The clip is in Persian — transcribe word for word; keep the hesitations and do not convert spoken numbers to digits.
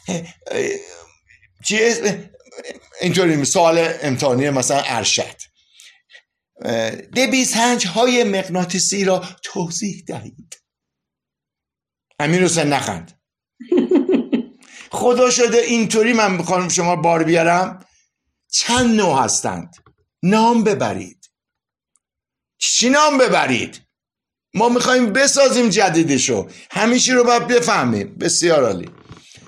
چیه اینطوری سوال امتحانی مثلا ارشد، دبیسنج های مغناطیسی را توضیح دهید. امیر حسین نخند. خدا شده اینطوری من بخوام شما بار بیارم چند نوع هستند، نام ببرید. چی نام ببرید؟ ما میخوایم بسازیم جدیدشو، همیشه رو باید بفهمیم. بسیار عالی.